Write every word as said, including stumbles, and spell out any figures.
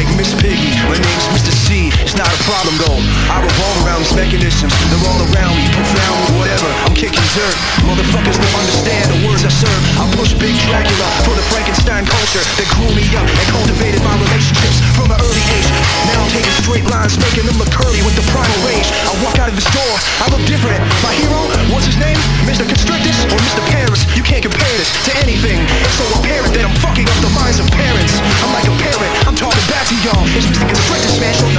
like Miss Piggy. My name's Mister C, it's not a problem though. I revolve around these mechanisms, they're all around me, profound, whatever. I'm kicking dirt, motherfuckers don't understand the words I serve. I push Big Dracula for the Frankenstein culture that grew me up and cultivated my relationships from an early age. Now I'm taking straight lines, making them look curly with the primal rage. I walk out of this door, I look different. My hero, what's his name? Mister Constrictus or Mister Paris? You can't compare this to anything. It's so apparent that I'm fucking up the minds of parents. I'm like a parent, I'm talking back to y'all. It's Mister Constrictus, man, show